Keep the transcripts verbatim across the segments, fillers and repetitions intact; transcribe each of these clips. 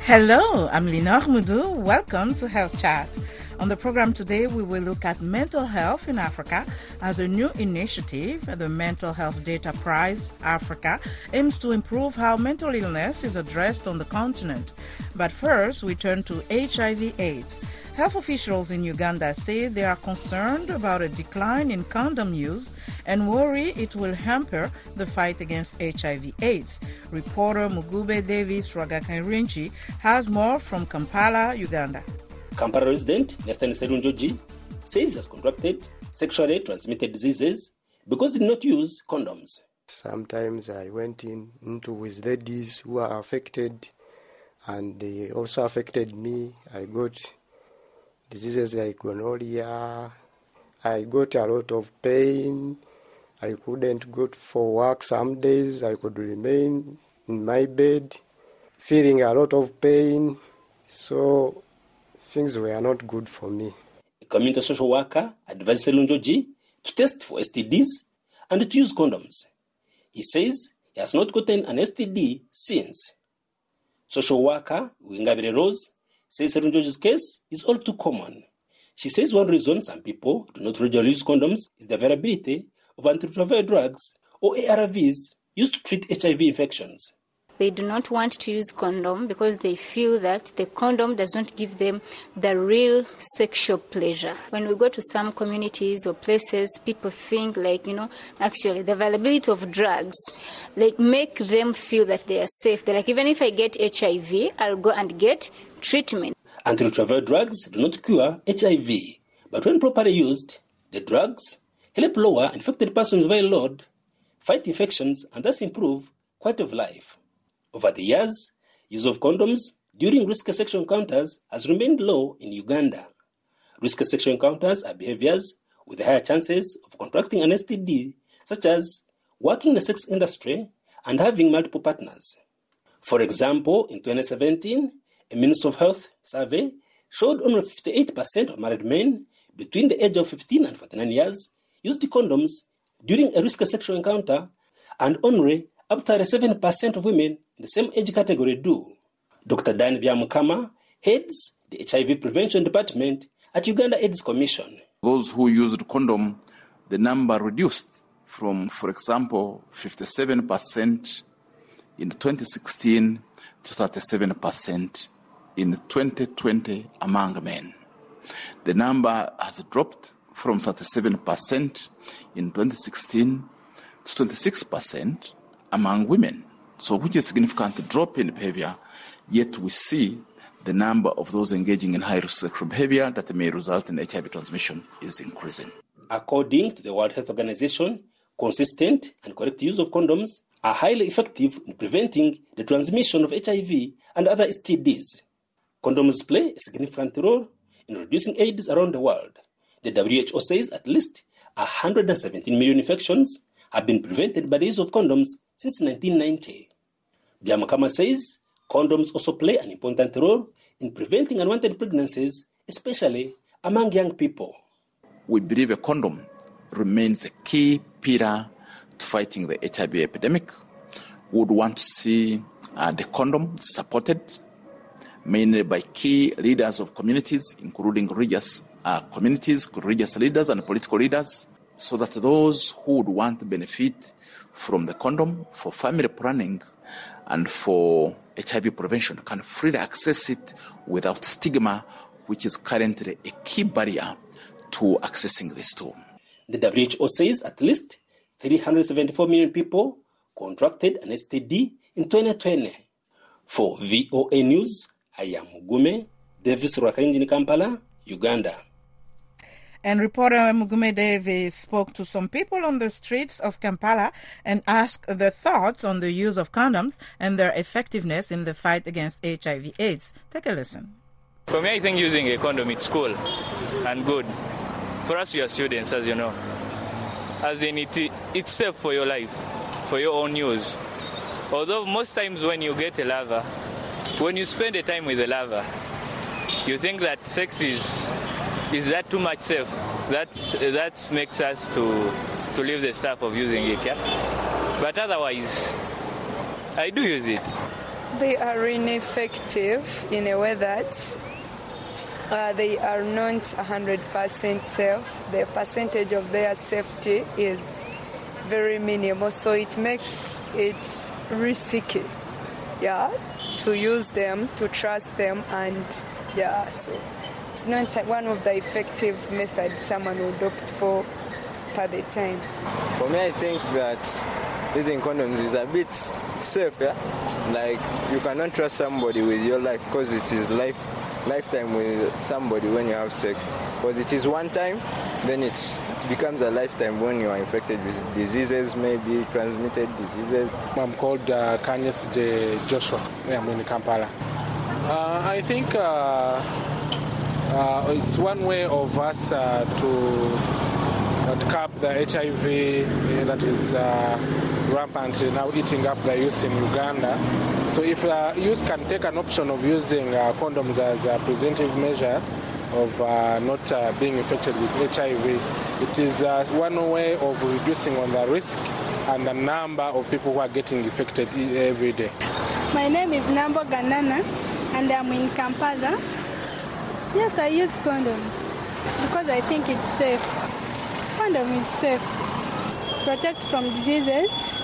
Hello, I'm Linor Mudu. Welcome to Health Chat. On the program today, we will look at mental health in Africa as a new initiative. The Mental Health Data Prize Africa aims to improve how mental illness is addressed on the continent. But first, we turn to H I V AIDS. Health officials in Uganda say they are concerned about a decline in condom use and worry it will hamper the fight against H I V AIDS. Reporter Mugube Davis Rwagakairinchi has more from Kampala, Uganda. Kampala resident Nathan Serunjoji says he has contracted sexually transmitted diseases because he did not use condoms. Sometimes I went in into with ladies who are affected, and they also affected me. I got diseases like gonorrhea. I got a lot of pain. I couldn't go for work some days. I could remain in my bed, feeling a lot of pain. So things were not good for me. A community social worker advised Serunjoji to test for S T Ds and to use condoms. He says he has not gotten an S T D since. Social worker Wingabire Rose says Serunjoji's case is all too common. She says one reason some people do not regularly use condoms is the availability of antiretroviral drugs or A R Vs used to treat H I V infections. They do not want to use condom because they feel that the condom does not give them the real sexual pleasure. When we go to some communities or places, people think like, you know, actually the availability of drugs, like make them feel that they are safe. They're like, even if I get H I V, I'll go and get treatment. Antiretroviral drugs do not cure H I V, but when properly used, the drugs help lower infected person's viral load, fight infections, and thus improve quality of life. Over the years, use of condoms during risky sexual encounters has remained low in Uganda. Risky sexual encounters are behaviors with higher chances of contracting an S T D, such as working in the sex industry and having multiple partners. For example, in twenty seventeen, a Ministry of Health survey showed only fifty-eight percent of married men between the age of fifteen and forty-nine years used condoms during a risky sexual encounter, and only up to thirty-seven percent of women in the same age category do. Doctor Dan Byamukama heads the H I V Prevention Department at Uganda AIDS Commission. Those who used condom, the number reduced from, for example, fifty-seven percent in twenty sixteen to thirty-seven percent in twenty twenty among men. The number has dropped from thirty-seven percent in twenty sixteen to twenty-six percent among women. So which is a significant drop in behavior, yet we see the number of those engaging in high-risk sexual behavior that may result in H I V transmission is increasing. According to the World Health Organization, consistent and correct use of condoms are highly effective in preventing the transmission of H I V and other S T Ds. Condoms play a significant role in reducing AIDS around the world. The W H O says at least one hundred seventeen million infections have been prevented by the use of condoms since nineteen ninety. Byamukama says condoms also play an important role in preventing unwanted pregnancies, especially among young people. We believe a condom remains a key pillar to fighting the H I V epidemic. We would want to see uh, the condom supported mainly by key leaders of communities, including religious uh, communities, religious leaders and political leaders, so that those who would want to benefit from the condom for family planning and for H I V prevention can freely access it without stigma, which is currently a key barrier to accessing this tool. The W H O says at least three hundred seventy-four million people contracted an S T D in twenty twenty. For V O A News, I am Mugume Davis Rwakarinji in Kampala, Uganda. And reporter Mugume Davis spoke to some people on the streets of Kampala and asked their thoughts on the use of condoms and their effectiveness in the fight against H I V AIDS. Take a listen. For me, I think using a condom is cool and good. For us, we are students, as you know. As in, it, it's safe for your life, for your own use. Although most times when you get a lover, when you spend a time with a lover, you think that sex is is that too much safe. That that makes us to to leave the stuff of using it, yeah. But otherwise, I do use it. They are ineffective in a way that uh, they are not one hundred percent safe. The percentage of their safety is very minimal, so it makes it risky, yeah, to use them, to trust them, and yeah, so it's not one of the effective methods someone would opt for per the time. For me, I think that using condoms is a bit safe, yeah? Like, you cannot trust somebody with your life because it is life, lifetime with somebody when you have sex. Because it is one time, then it's, it becomes a lifetime when you are infected with diseases, maybe transmitted diseases. I'm called uh, Kanyes J. Joshua. I'm in Kampala. Uh, I think uh, uh, it's one way of us uh, to to curb the H I V uh, that is uh, rampant now, eating up the youth in Uganda. So if uh, youth can take an option of using uh, condoms as a preventive measure of uh, not uh, being infected with H I V, it is uh, one way of reducing on the risk and the number of people who are getting infected every day. My name is Nambo Ganana and I'm in Kampala. Yes, I use condoms because I think it's safe. Condom is safe. Protect from diseases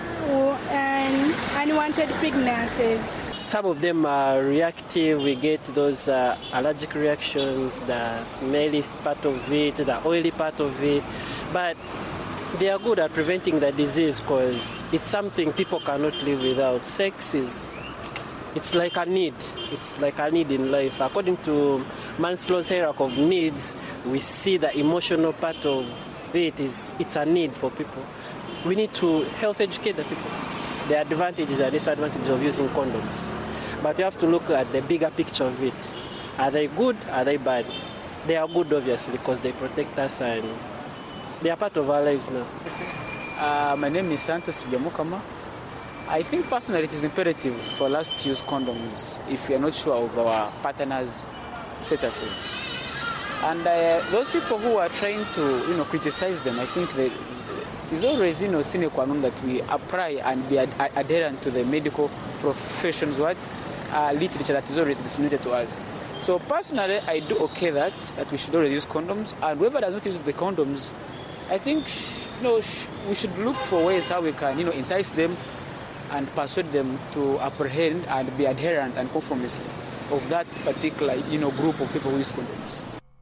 and unwanted pregnancies. Some of them are reactive. We get those uh, allergic reactions, the smelly part of it, the oily part of it. But they are good at preventing the disease because it's something people cannot live without. Sex is, it's like a need. It's like a need in life. According to Maslow's hierarchy of needs, we see the emotional part of it is it's a need for people. We need to health educate the people, the advantages and disadvantages of using condoms. But we have to look at the bigger picture of it. Are they good? Are they bad? They are good, obviously, because they protect us and they are part of our lives now. Uh, my name is Santos Biamukama. I think personally it is imperative for us to use condoms if we are not sure of our partner's statuses. And uh, those people who are trying to, you know, criticize them, I think that it's always, you know, sine qua non that we apply and be ad- adherent to the medical professions, what uh, literature that is always disseminated to us. So personally, I do okay that that we should always use condoms, and whoever does not use the condoms, I think, sh- you know, sh- we should look for ways how we can, you know, entice them and persuade them to apprehend and be adherent and conformist of that particular, you know, group of people who use condoms.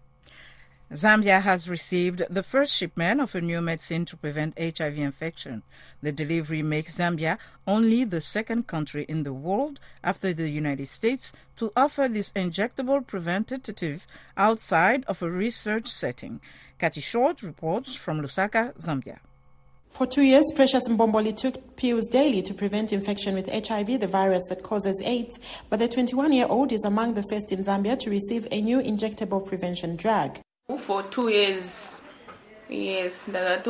Zambia has received the first shipment of a new medicine to prevent H I V infection. The delivery makes Zambia only the second country in the world after the United States to offer this injectable preventative outside of a research setting. Kathy Short reports from Lusaka, Zambia. For two years, Precious Mbomboli took pills daily to prevent infection with H I V, the virus that causes AIDS. But the twenty-one-year-old is among the first in Zambia to receive a new injectable prevention drug. For two years, yes,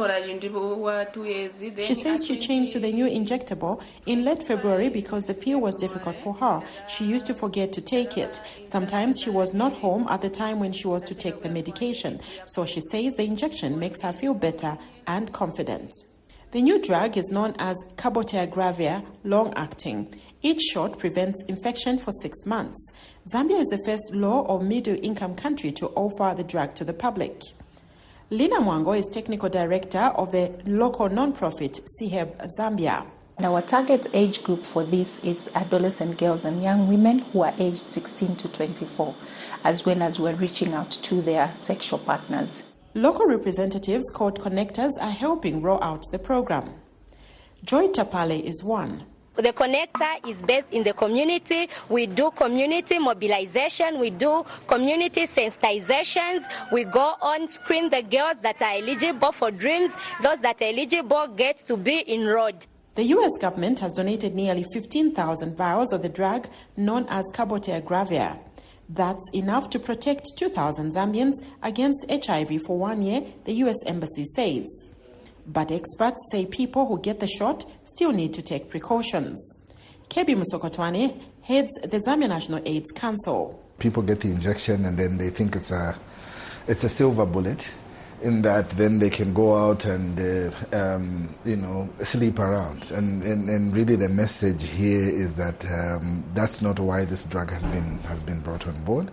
two years. She says she changed to the new injectable in late February because the pill was difficult for her. She used to forget to take it. Sometimes she was not home at the time when she was to take the medication. So she says the injection makes her feel better and confident. The new drug is known as cabotegravir long-acting. Each shot prevents infection for six months. Zambia is the first low or middle-income country to offer the drug to the public. Lina Mwango is technical director of the local non-profit C H E B Zambia. Our target age group for this is adolescent girls and young women who are aged sixteen to twenty-four, as well as we're reaching out to their sexual partners. Local representatives called connectors are helping roll out the program. Joy Tapale is one. The connector is based in the community. We do community mobilization. We do community sensitizations. We go on, screen the girls that are eligible for dreams. Those that are eligible get to be enrolled. The U S government has donated nearly fifteen thousand vials of the drug known as cabotegravir. That's enough to protect two thousand Zambians against H I V for one year, the U S Embassy says. But experts say people who get the shot still need to take precautions. Kebi Musokotwane heads the Zambia National AIDS Council. People get the injection and then they think it's a, it's a silver bullet. in that then they can go out and, uh, um, you know, sleep around. And, and, and really the message here is that um, that's not why this drug has been has been brought on board.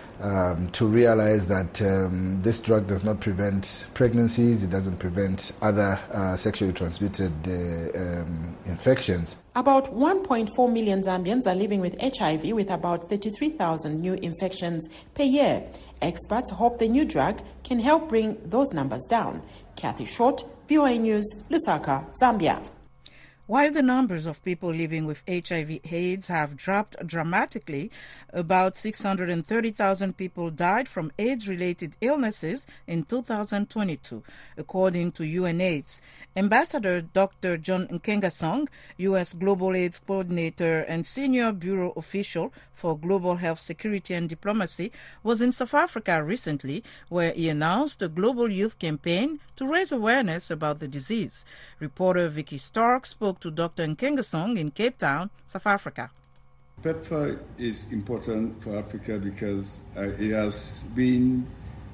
Um, to realize that um, this drug does not prevent pregnancies, it doesn't prevent other uh, sexually transmitted uh, um, infections. About one point four million Zambians are living with H I V, with about thirty-three thousand new infections per year. Experts hope the new drug can help bring those numbers down. Kathy Short, V O A News, Lusaka, Zambia. While the numbers of people living with H I V AIDS have dropped dramatically, about six hundred thirty thousand people died from AIDS-related illnesses in two thousand twenty-two, according to U N AIDS. Ambassador Doctor John Nkengasong, U S Global AIDS Coordinator and Senior Bureau Official for Global Health Security and Diplomacy, was in South Africa recently, where he announced a global youth campaign to raise awareness about the disease. Reporter Vicky Stark spoke to Doctor Nkengasong in Cape Town, South Africa. PEPFAR is important for Africa because uh, it has been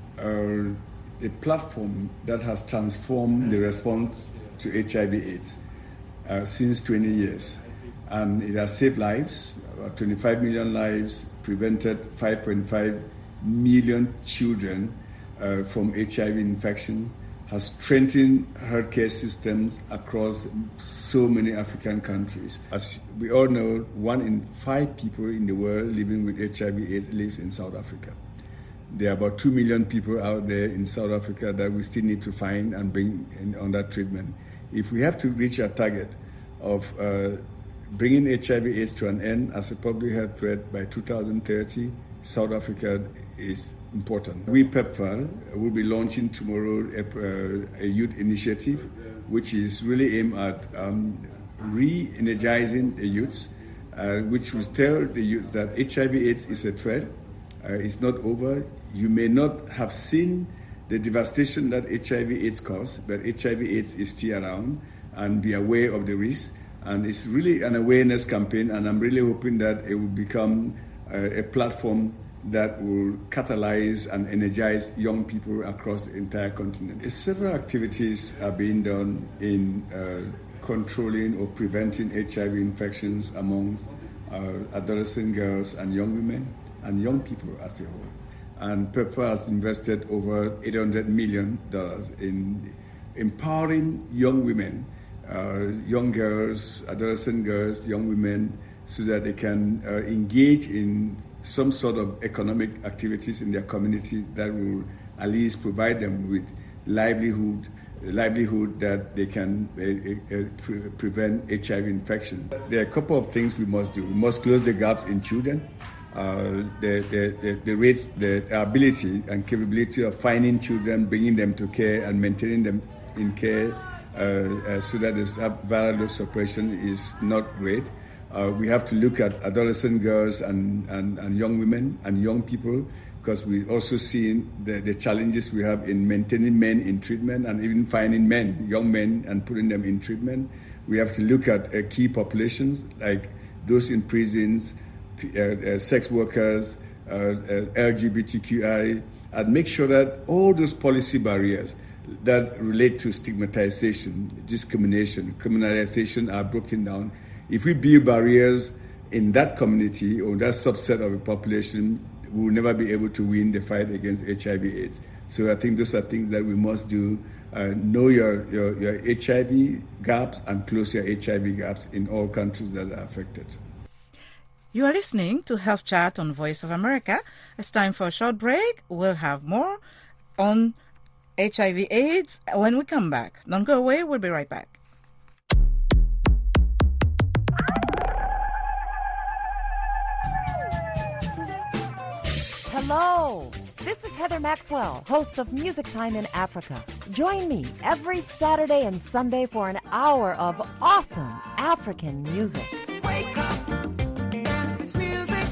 uh, a platform that has transformed the response to H I V AIDS uh, since twenty years. And it has saved lives, about twenty-five million lives, prevented five point five million children uh, from H I V infection, has strengthened healthcare systems across so many African countries. As we all know, one in five people in the world living with H I V AIDS lives in South Africa. There are about two million people out there in South Africa that we still need to find and bring in under treatment. If we have to reach our target of uh, bringing H I V AIDS to an end as a public health threat by two thousand thirty, South Africa is important. We, PEPFAR, will be launching tomorrow a, uh, a youth initiative which is really aimed at um, re-energizing the youths, uh, which will tell the youths that H I V AIDS is a threat. Uh, it's not over. You may not have seen the devastation that H I V AIDS causes, but H I V AIDS is still around, and be aware of the risk. And it's really an awareness campaign, and I'm really hoping that it will become uh, a platform that will catalyze and energize young people across the entire continent. Several activities are being done in uh, controlling or preventing H I V infections amongst uh, adolescent girls and young women and young people as a whole. And PEPFAR has invested over eight hundred million dollars in empowering young women, uh, young girls, adolescent girls, young women, so that they can uh, engage in some sort of economic activities in their communities that will at least provide them with livelihood, livelihood that they can uh, uh, pre- prevent H I V infection. There are a couple of things we must do. We must close the gaps in children. Uh, the, the, the, the rates, the ability and capability of finding children, bringing them to care and maintaining them in care uh, uh, so that the viral load suppression is not great. Uh, we have to look at adolescent girls and, and, and young women and young people, because we also see the, the challenges we have in maintaining men in treatment and even finding men, young men, and putting them in treatment. We have to look at uh, key populations like those in prisons, uh, uh, sex workers, uh, uh, L G B T Q I, and make sure that all those policy barriers that relate to stigmatization, discrimination, criminalization are broken down. If we build barriers in that community or that subset of the population, we will never be able to win the fight against H I V AIDS. So I think those are things that we must do. Uh, know your, your, your H I V gaps and close your H I V gaps in all countries that are affected. You are listening to Health Chat on Voice of America. It's time for a short break. We'll have more on H I V AIDS when we come back. Don't go away. We'll be right back. Hello, this is Heather Maxwell, host of Music Time in Africa. Join me every Saturday and Sunday for an hour of awesome African music. Wake up, dance this music.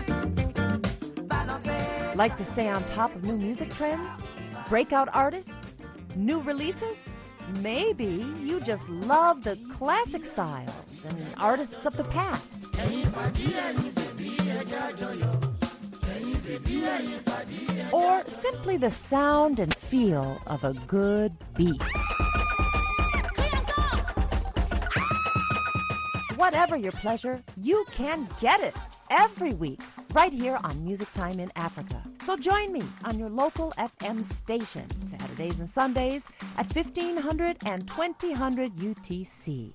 Like to stay on top of new music trends? Breakout artists? New releases? Maybe you just love the classic styles and artists of the past. or simply the sound and feel of a good beat. Whatever your pleasure, you can get it every week right here on Music Time in Africa. So join me on your local F M station Saturdays and Sundays at fifteen hundred and twenty hundred U T C.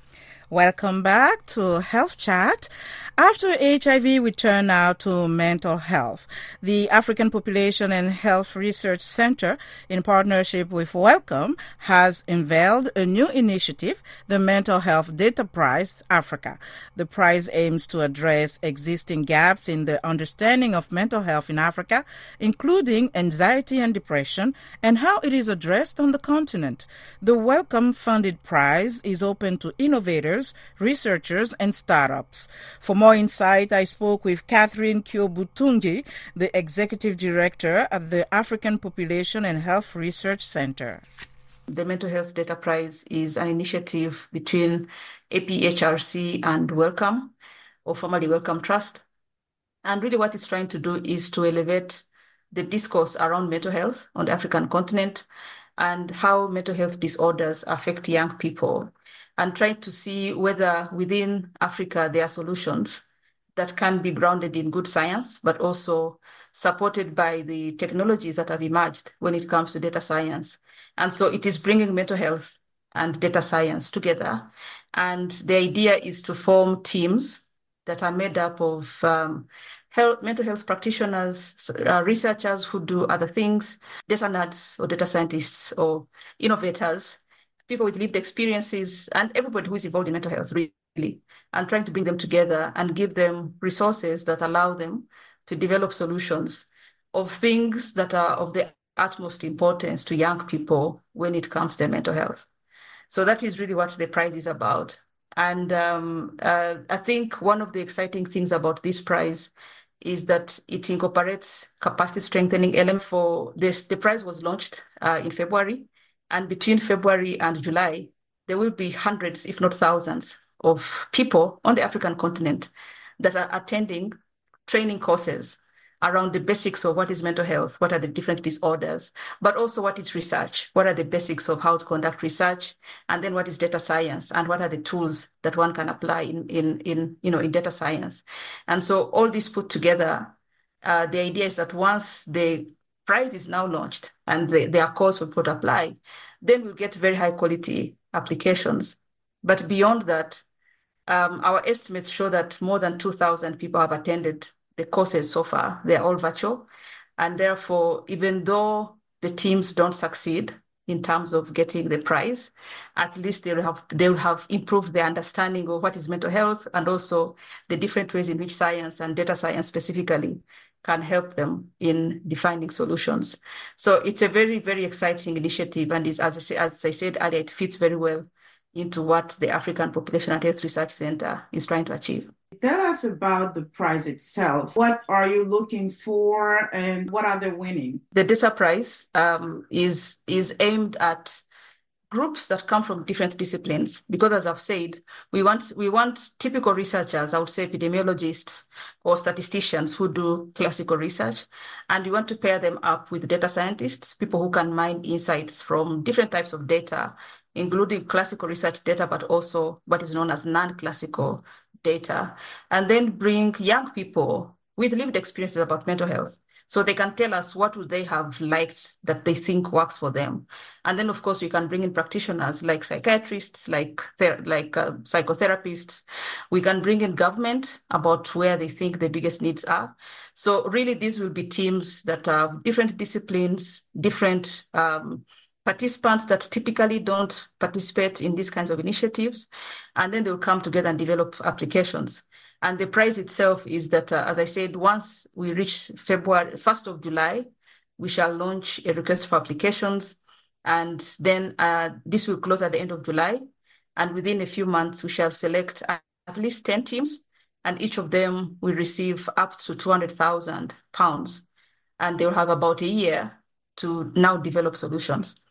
Welcome back to Health Chat. After H I V, we turn now to mental health. The African Population and Health Research Center, in partnership with Wellcome, has unveiled a new initiative, the Mental Health Data Prize Africa. The prize aims to address existing gaps in the understanding of mental health in Africa, including anxiety and depression, and how it is addressed on the continent. The Wellcome-funded prize is open to innovators, researchers, and startups. For more insight, I spoke with Catherine Kyobutungi, the Executive Director at the African Population and Health Research Center. The Mental Health Data Prize is an initiative between A P H R C and Wellcome, or formerly Wellcome Trust. And really what it's trying to do is to elevate the discourse around mental health on the African continent and how mental health disorders affect young people, and trying to see whether within Africa there are solutions that can be grounded in good science, but also supported by the technologies that have emerged when it comes to data science. And so it is bringing mental health and data science together. And the idea is to form teams that are made up of um, health, mental health practitioners, uh, researchers who do other things, data nerds or data scientists or innovators, people with lived experiences, and everybody who is involved in mental health, really, and trying to bring them together and give them resources that allow them to develop solutions of things that are of the utmost importance to young people when it comes to their mental health. So that is really what the prize is about. And um, uh, I think one of the exciting things about this prize is that it incorporates capacity strengthening element for this. The prize was launched uh, in February, and between February and July, there will be hundreds, if not thousands, of people on the African continent that are attending training courses around the basics of what is mental health, what are the different disorders, but also what is research, what are the basics of how to conduct research, and then what is data science, and what are the tools that one can apply in, in, in you know, in data science. And so all this put together, uh, the idea is that once the prize is now launched and the, there are calls for people to apply, then we'll get very high quality applications. But beyond that, um, our estimates show that more than two thousand people have attended the courses so far. They're all virtual. And therefore, even though the teams don't succeed in terms of getting the prize, at least they will have, they will have improved their understanding of what is mental health and also the different ways in which science and data science specifically can help them in defining solutions. So it's a very, very exciting initiative. And it's, as I, say, as I said earlier, it fits very well into what the African Population and Health Research Center is trying to achieve. Tell us about the prize itself. What are you looking for and what are they winning? The data prize um, is, is aimed at groups that come from different disciplines, because as I've said, we want we want typical researchers, I would say epidemiologists or statisticians who do classical research, and we want to pair them up with data scientists, people who can mine insights from different types of data, including classical research data, but also what is known as non-classical data, and then bring young people with lived experiences about mental health. So they can tell us what would they have liked that they think works for them. And then, of course, we can bring in practitioners like psychiatrists, like ther- like uh, psychotherapists. We can bring in government about where they think the biggest needs are. So really, these will be teams that have different disciplines, different um, participants that typically don't participate in these kinds of initiatives. And then they'll come together and develop applications. And the prize itself is that, uh, as I said, once we reach February, first of July, we shall launch a request for applications. And then uh, this will close at the end of July. And within a few months, we shall select at least ten teams. And each of them will receive up to two hundred thousand pounds. And they'll have about a year to now develop solutions.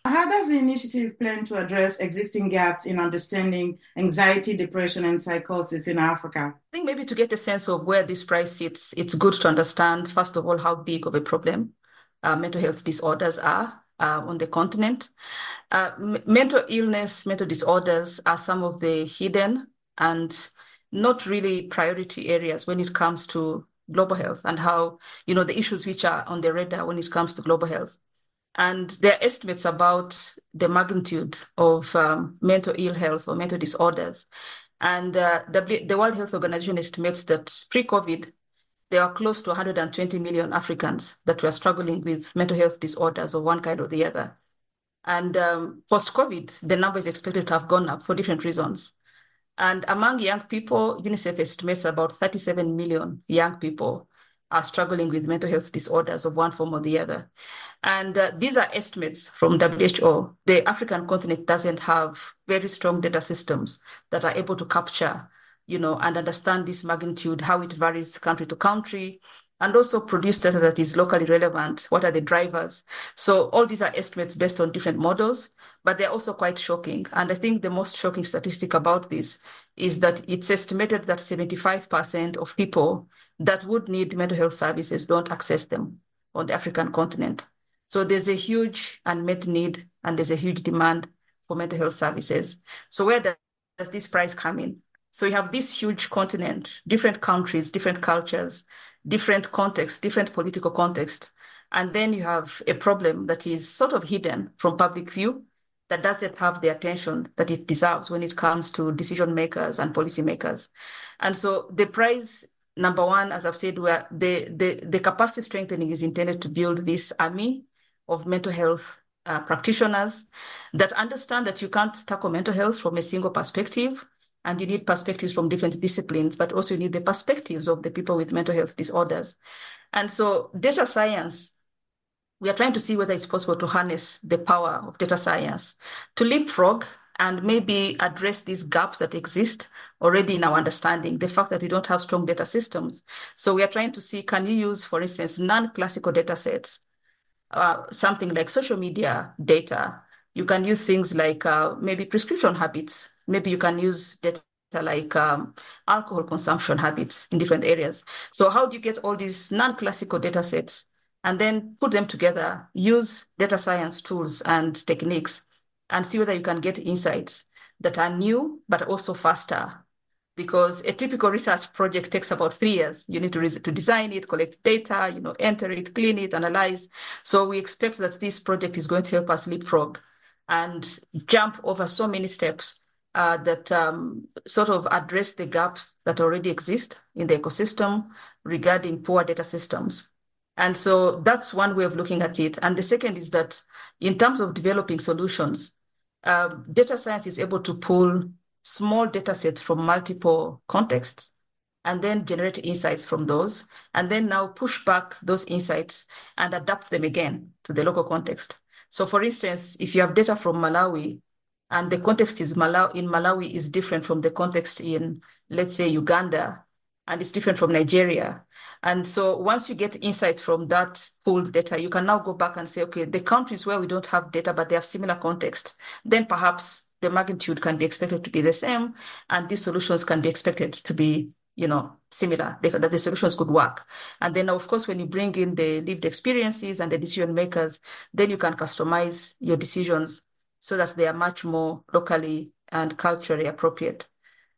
How does the initiative plan to address existing gaps in understanding anxiety, depression, and psychosis in Africa? I think maybe to get a sense of where this prize sits, it's good to understand, first of all, how big of a problem uh, mental health disorders are uh, on the continent. Uh, m- mental illness, mental disorders are some of the hidden and not really priority areas when it comes to global health and how, you know, the issues which are on the radar when it comes to global health. And there are estimates about the magnitude of um, mental ill health or mental disorders. And uh, w- the World Health Organization estimates that pre-COVID, there are close to one hundred twenty million Africans that were struggling with mental health disorders of one kind or the other. And um, post-COVID, the number is expected to have gone up for different reasons. And among young people, UNICEF estimates about thirty-seven million young people are struggling with mental health disorders of one form or the other. And uh, these are estimates from W H O. The African continent doesn't have very strong data systems that are able to capture, you know, and understand this magnitude, how it varies country to country, and also produce data that is locally relevant. What are the drivers? So all these are estimates based on different models, but they're also quite shocking. And I think the most shocking statistic about this is that it's estimated that seventy-five percent of people that would need mental health services don't access them on the African continent. So there's a huge unmet need and there's a huge demand for mental health services. So where does this prize come in? So you have this huge continent, different countries, different cultures, different contexts, different political context. And then you have a problem that is sort of hidden from public view that doesn't have the attention that it deserves when it comes to decision makers and policymakers. And so the prize, number one, as I've said, where the, the, the capacity strengthening is intended to build this army of mental health uh, practitioners that understand that you can't tackle mental health from a single perspective, and you need perspectives from different disciplines, but also you need the perspectives of the people with mental health disorders. And so data science, we are trying to see whether it's possible to harness the power of data science to leapfrog and maybe address these gaps that exist already in our understanding, the fact that we don't have strong data systems. So we are trying to see, can you use, for instance, non-classical data sets, uh, something like social media data. You can use things like uh, maybe prescription habits. Maybe you can use data like um, alcohol consumption habits in different areas. So how do you get all these non-classical data sets and then put them together, use data science tools and techniques, and see whether you can get insights that are new, but also faster? Because a typical research project takes about three years. You need to, to design it, collect data, you know, enter it, clean it, analyze. So we expect that this project is going to help us leapfrog and jump over so many steps uh, that um, sort of address the gaps that already exist in the ecosystem regarding poor data systems. And so that's one way of looking at it. And the second is that in terms of developing solutions, uh, data science is able to pull small data sets from multiple contexts and then generate insights from those, and then now push back those insights and adapt them again to the local context. So for instance, if you have data from Malawi and the context is Malawi, in Malawi is different from the context in, let's say, Uganda, and it's different from Nigeria. And so once you get insights from that pooled data, you can now go back and say, okay, the countries where we don't have data, but they have similar context, then perhaps the magnitude can be expected to be the same, and these solutions can be expected to be, you know, similar, they, that the solutions could work. And then, of course, when you bring in the lived experiences and the decision makers, then you can customize your decisions so that they are much more locally and culturally appropriate.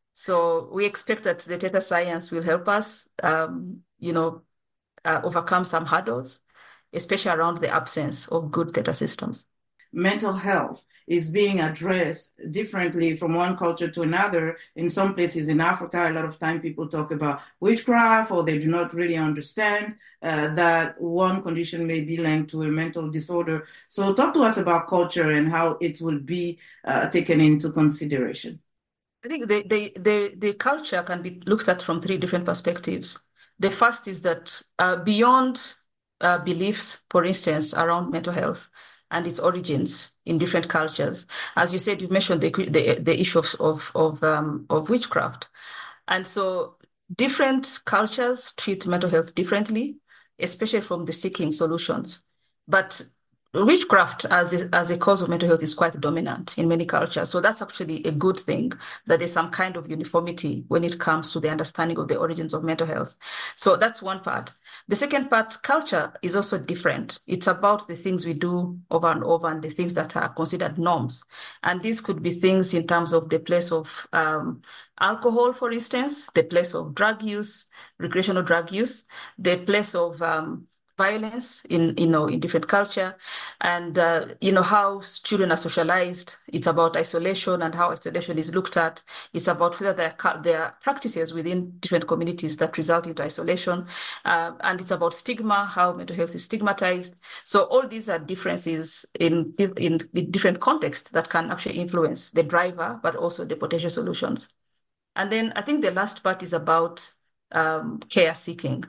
So we expect that the data science will help us, um, you know, uh, overcome some hurdles, especially around the absence of good data systems. Mental health is being addressed differently from one culture to another. In some places in Africa, a lot of time people talk about witchcraft, or they do not really understand uh, that one condition may be linked to a mental disorder. So talk to us about culture and how it will be uh, taken into consideration. I think the, the, the, the culture can be looked at from three different perspectives. The first is that uh, beyond uh, beliefs, for instance, around mental health and its origins in different cultures, as you said, you mentioned the the, the issue of of of, um, of witchcraft, and so different cultures treat mental health differently, especially from the seeking solutions. But witchcraft as a, as a cause of mental health is quite dominant in many cultures. So that's actually a good thing, that there's some kind of uniformity when it comes to the understanding of the origins of mental health. So that's one part. The second part, culture is also different. It's about the things we do over and over and the things that are considered norms. And these could be things in terms of the place of um, alcohol, for instance, the place of drug use, recreational drug use, the place of um, violence in, you know, in different culture, and, uh, you know, how children are socialized. It's about isolation and how isolation is looked at. It's about whether there are, there are practices within different communities that result into isolation. Uh, and it's about stigma, how mental health is stigmatized. So all these are differences in, in, in different contexts that can actually influence the driver, but also the potential solutions. And then I think the last part is about um, care seeking.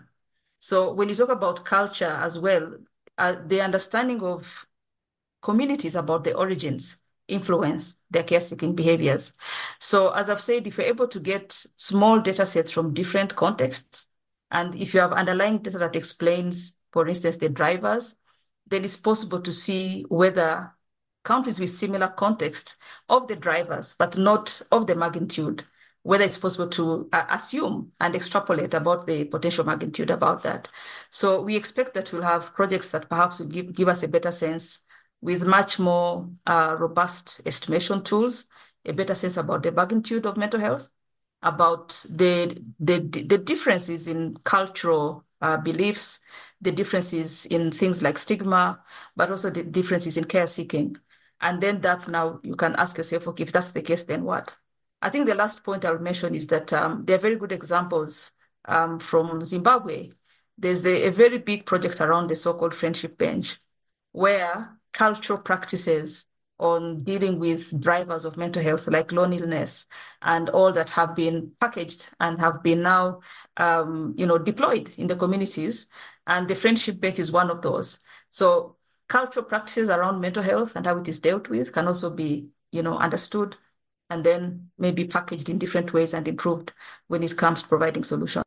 So when you talk about culture as well, uh, the understanding of communities about the origins influence their care-seeking behaviors. So as I've said, if you're able to get small data sets from different contexts, and if you have underlying data that explains, for instance, the drivers, then it's possible to see whether countries with similar context of the drivers, but not of the magnitude, whether it's possible to uh, assume and extrapolate about the potential magnitude about that. So we expect that we'll have projects that perhaps will give, give us a better sense with much more uh, robust estimation tools, a better sense about the magnitude of mental health, about the, the, the differences in cultural uh, beliefs, the differences in things like stigma, but also the differences in care seeking. And then that's now you can ask yourself, okay, if that's the case, then what? I think the last point I'll mention is that um, there are very good examples um, from Zimbabwe. There's the, a very big project around the so-called friendship bench, where cultural practices on dealing with drivers of mental health like loneliness and all that have been packaged and have been now, um, you know, deployed in the communities. And the friendship bench is one of those. So cultural practices around mental health and how it is dealt with can also be, you know, understood and then maybe packaged in different ways and improved when it comes to providing solutions.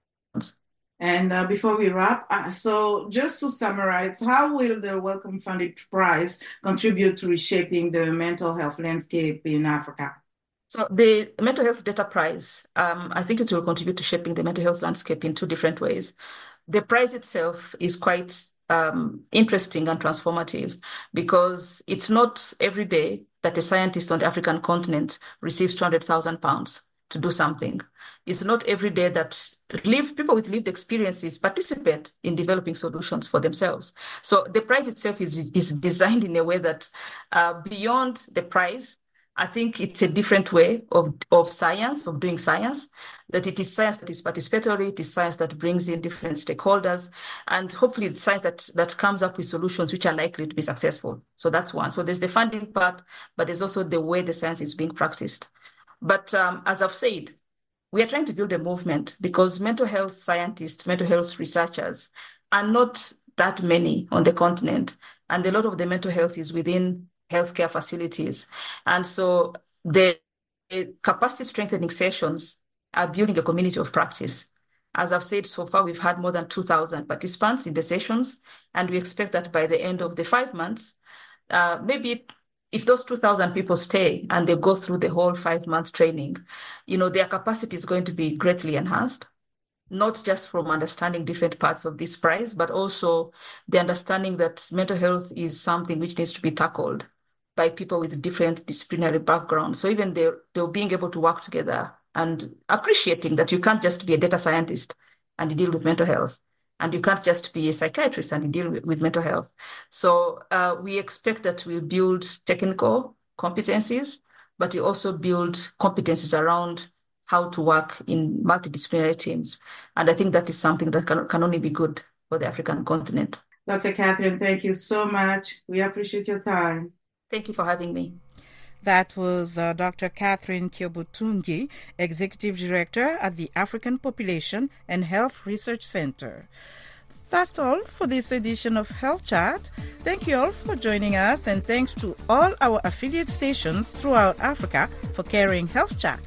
And uh, before we wrap, uh, so just to summarize, how will the Wellcome Funded Prize contribute to reshaping the mental health landscape in Africa? So the Mental Health Data Prize, um, I think it will contribute to shaping the mental health landscape in two different ways. The prize itself is quite um, interesting and transformative because it's not every day that a scientist on the African continent receives two hundred thousand pounds to do something. It's not every day that live, people with lived experiences participate in developing solutions for themselves. So the prize itself is, is designed in a way that uh, beyond the prize, I think it's a different way of, of science, of doing science, that it is science that is participatory, it is science that brings in different stakeholders, and hopefully it's science that, that comes up with solutions which are likely to be successful. So that's one. So there's the funding part, but there's also the way the science is being practiced. But um, as I've said, we are trying to build a movement because mental health scientists, mental health researchers are not that many on the continent. And a lot of the mental health is within healthcare facilities. And so the capacity strengthening sessions are building a community of practice. As I've said, so far, we've had more than two thousand participants in the sessions. And we expect that by the end of the five months, uh, maybe if those two thousand people stay and they go through the whole five-month training, you know, their capacity is going to be greatly enhanced, not just from understanding different parts of this prize, but also the understanding that mental health is something which needs to be tackled by people with different disciplinary backgrounds. So even they're, they're being able to work together and appreciating that you can't just be a data scientist and you deal with mental health. And you can't just be a psychiatrist and you deal with, with mental health. So uh, we expect that we'll build technical competencies, but we also build competencies around how to work in multidisciplinary teams. And I think that is something that can, can only be good for the African continent. Doctor Catherine, thank you so much. We appreciate your time. Thank you for having me. That was uh, Doctor Catherine Kyobutungi, Executive Director at the African Population and Health Research Center. That's all for this edition of Health Chat. Thank you all for joining us, and thanks to all our affiliate stations throughout Africa for carrying Health Chat.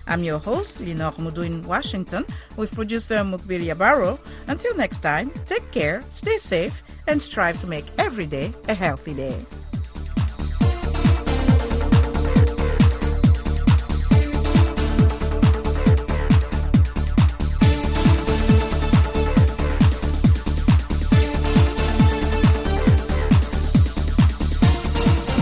I'm your host, Lenore Mudu in Washington, with producer Mukbir Yabaro. Until next time, take care, stay safe, and strive to make every day a healthy day.